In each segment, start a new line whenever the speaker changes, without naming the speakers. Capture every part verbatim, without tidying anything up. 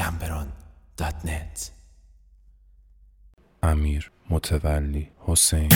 گمبران دات نت.
امیر متولی حسین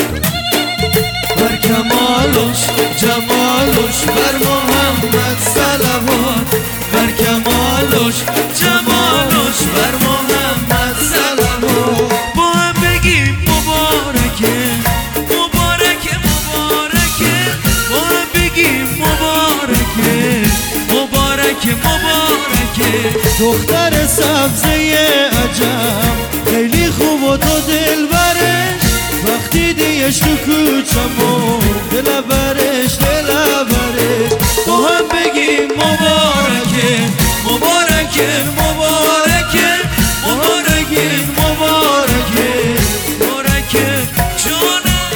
بر کمالش جمالش بر محمد صلوات، بر کمالش جمالش بر محمد صلوات. با هم بگیم مبارکه مبارکه مبارکه، با هم بگیم مبارکه مبارکه مبارکه. دختر سبزه عجم خیلی خوب و تو دل برش، وقتی دیش تو کوچمون دل برش دل برش. با هم بگیم مبارکه مبارکه مبارکه مبارکه مبارکه مبارکه. جانم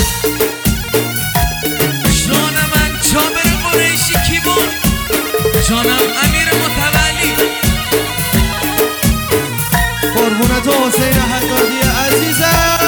جانم من جابر قریشی کیبون، جانم امیر متولی، قربونت حسین حدادی عزیزم.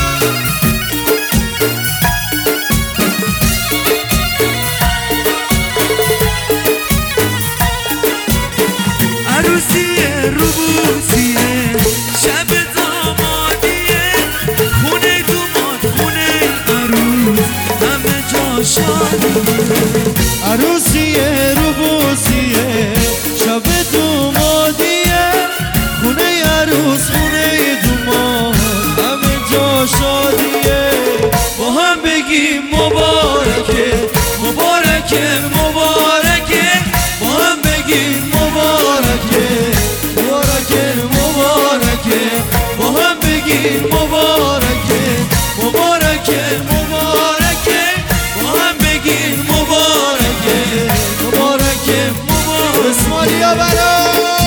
عروسیه روبوسیه شب دامادیه، خونه دوماد خونه عروس همه جا شادیه. عروسیه روبوسیه شب دامادیه، خونه عروس خونه دوماد همه جا شادیه. با هم بگیم مبارکه مبارکه مبارکه، با هم بگیم مبارکه مبارکه مبارکه، با هم بگیم مبارکه مبارکه مبارکه، با هم بگیم مبارکه مبارکه مبارکه. اسمالیا برا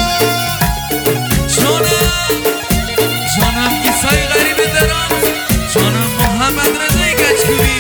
جانم جانم ایسای غریب درام، جانم محمد رضای گچکوبی.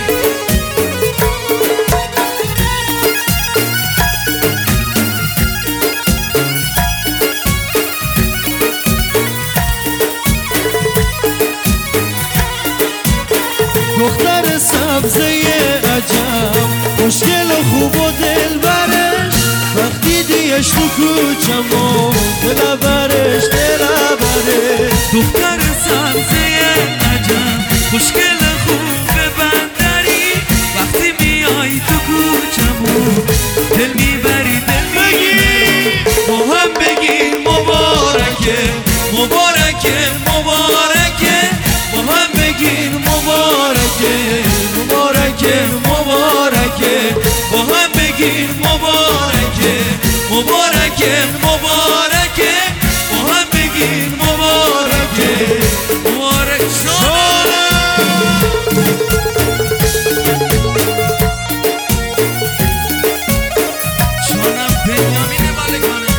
دختر سبزه عجم خوشگل و خوب و دل برش، وقتی دیش تو کوچمون دل برش دل برش. دختر سبزه عجم خوشگل خوب بندری، وقتی میای تو کوچمون دل میبری دل میبری. با هم بگیم مبارکه مبارکه مبارکه، با هم بگیم مبارکه مبارکه مبارکه، با هم بگیم مبارکه مبارکه مبارکه، با هم بگیم مبارکه مبارک. جانم بنیامین بالگانه،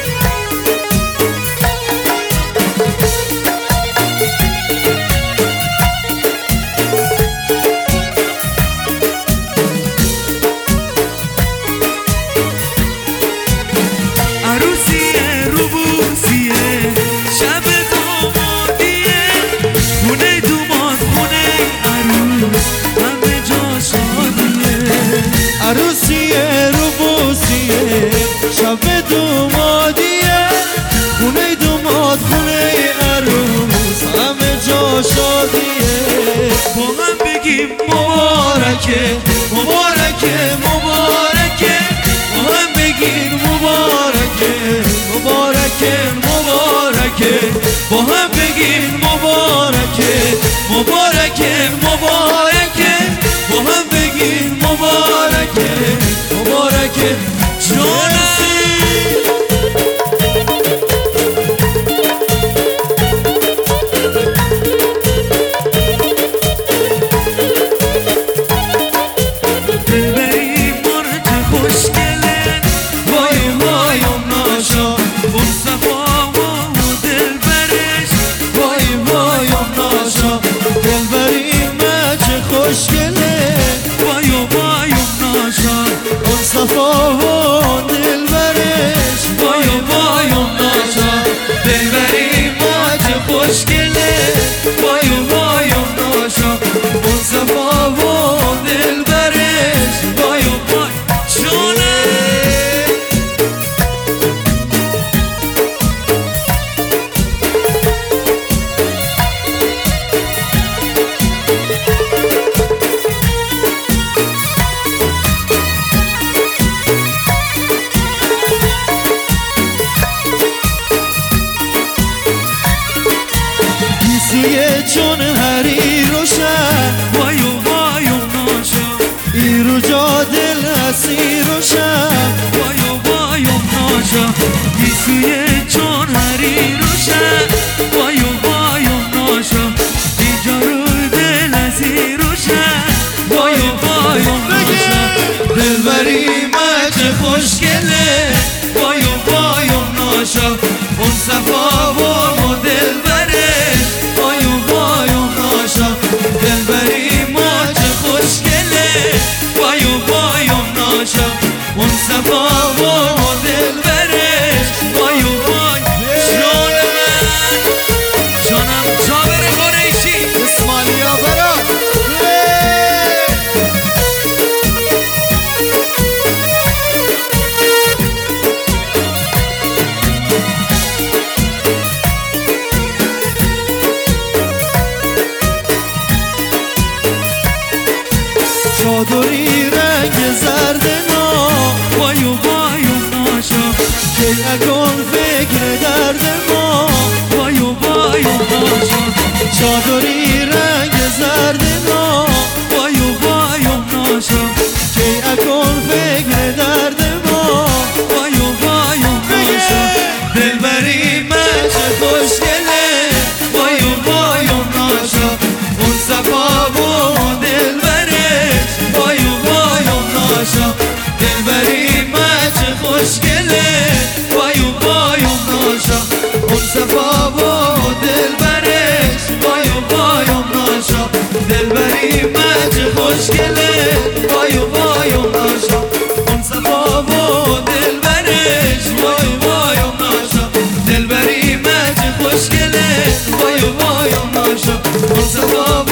عروسیه روبوسیه شب دامادیه، خونه دوماد خونه عروس همه جا شادیه. عروسیه روبوسیه شب دامادیه، خونه دوماد خونه عروس همه جا شادیه. با هم بگیم مبارکه مبارکه مبارکه، با هم بگیم مبارکه مبارکه مبارکه، با هم بگیم مبارکه مبارکه مبارکه، با هم بگیم مبارکه مبارکه. جانم دلبری مرد خوشگله، وای وای ام ناشا اون صفا و دل برش،
چون حریر و شب
وای و وای و ناشا
ایرو جا دل اسیر و شب
وای و وای و ناشا گیسوی چون حریر و شب وای و وای و ناشا اینجا رو دل اسیر و شب وای و وای و ناشا
دلبری مچه خوشگله
وای و وای و ناشا
اون صفا و دل برش
وای و وای و ناشا
دلبری مچه خوشگله
وای و وای و ناشا
اون صفا و دل برش
وای و وای جان من جانم جابر قریشی
اسماعیلیا برات چادری رنگ زرد نا
وای و وای و ناشا
که اکن فکر درد ما
وای و وای و ناشا
چادری رنگ زرد نا
وای و وای و ناشا
که اکن فکر درد ما
وای و وای و ناشا
دلبری مچه خوشگله
وای و وای و ناشا
اون صفا و دل برش
وای و وای و ناشا
دلبری مچه خوشگله
وای و وای و ناشا
اون صفا و دل برش
وای و وای و ناشا
دلبری مچه خوشگله
وای و وای و ناشا
اون صفا و دل برش
وای و وای و ناشا
دلبری مچه خوشگله
وای و وای و ناشا
اون صفا